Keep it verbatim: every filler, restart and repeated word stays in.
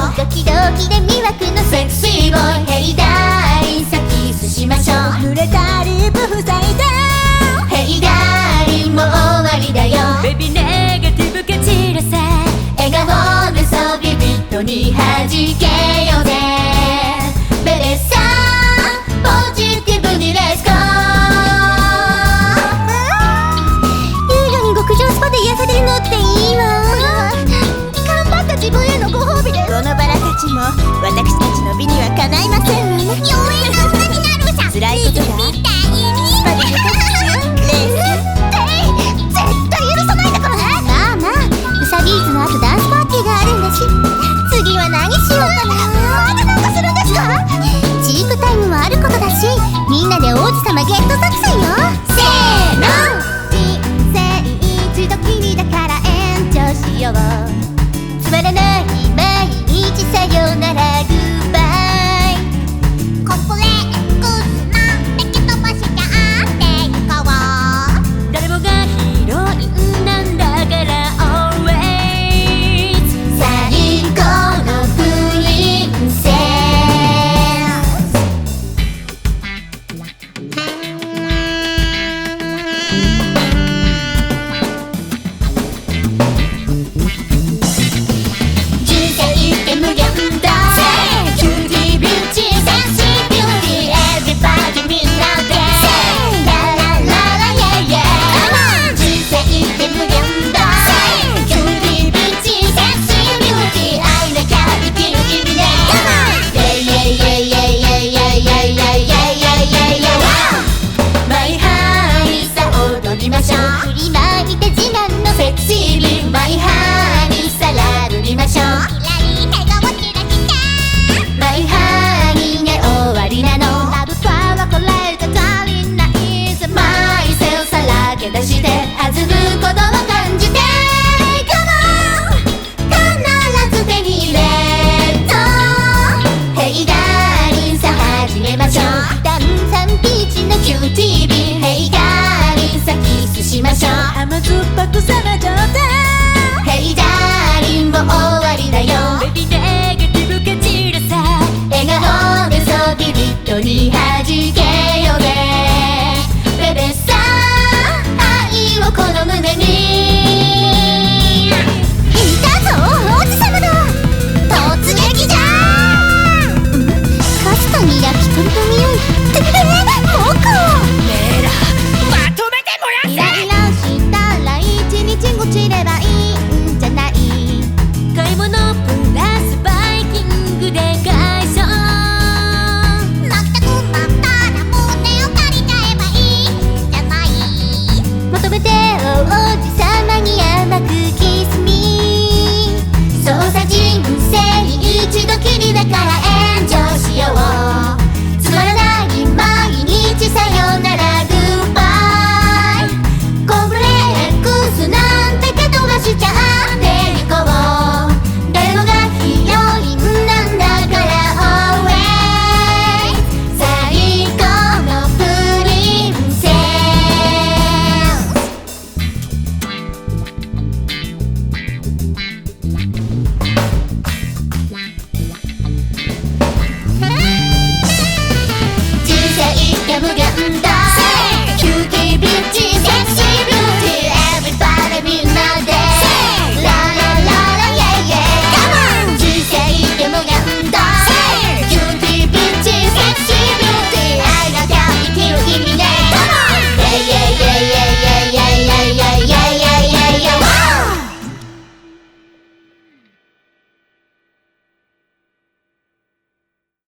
ドキドキで魅惑のセクシーボーイ。ヘイダーリンさキスしましょう。濡れたリップ塞いで。ヘイダーリンもう終わりだよ。 ベビーネガティブ蹴散らせ。 笑顔でそうビビッドに弾けようぜ。ベレッサポジティブにレッツゴー。優雅に極上スパで癒されるのっていいわ。頑張った自分へのご褒美です。このバラたちも